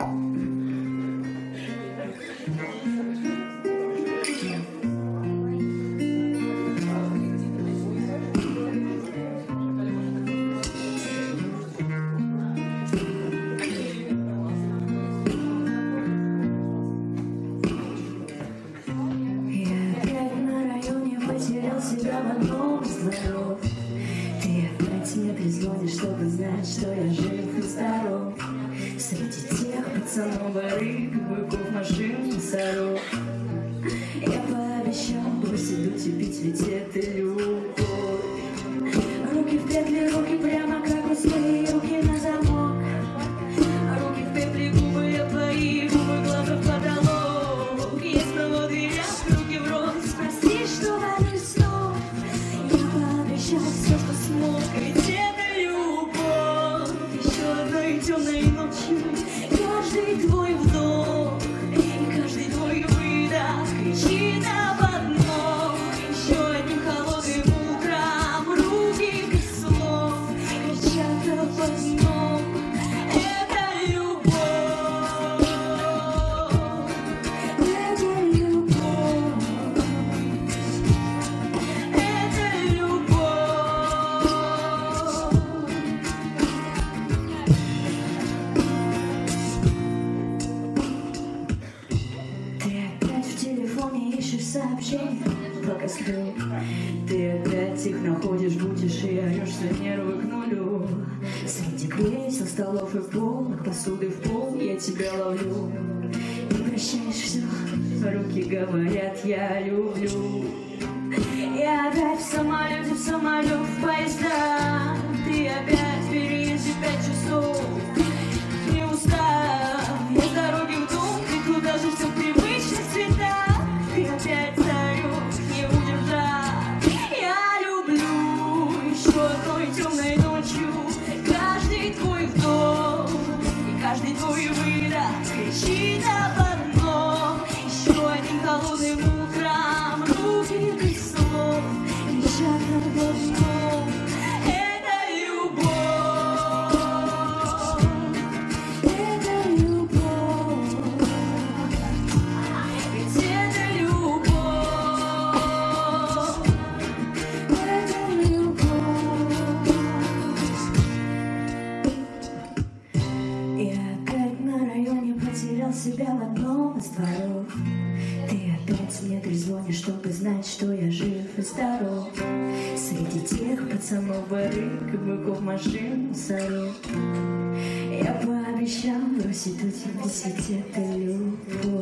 Себя в одном из дворов. Ты опять мне призвонишь, чтобы знать, что я жив и здоров. Среди тех пацанов, воры, быков, машин, мусоров. Я пообещал бросить дуть и пить, ведь это любовь. Руки в петли, руки прямо как у свои, руки на замок. Руки в петли, губы я твои, губы, глаза в потолок. Есть на вот дверях, руки в рот, прости, что варюсь снова. Все, что смог, ведь это любовь. Еще одной темной ночью каждый твой вдох и каждый твой выдох кричит об одном. Еще одним холодным утром руки без слов кричат об одном. Это любовь. Это любовь. Это любовь. Ищешь сообщения, пока сплю. Ты опять их находишь, будешь и орёшься нервы к нулю. Среди кресел, столов и полок, посуды в пол я тебя ловлю. Ты прощаешь все, руки говорят я люблю. Я опять в самолете, в поезда. Ты опять в переезде 5 часов. Не устав, я с дороги в дом, ты куда же все в привычных цветах. Ты опять зовешь, не удержать. Я люблю еще одной темной ночью каждый твой вдох и каждый твой выдох кричит об одном. Еще одним холодным утром руки без слов кричат об одном. Это любовь. Это любовь. Ведь это любовь. Это любовь. Я опять на районе потерял себя в одном из дворов. Ты опять мне трезвонишь, чтобы знать, что я жив и здоров. Среди тех пацанов, барыг, быков, машин, мусоров. Я пообещал бросить у тебя, ведь это любовь.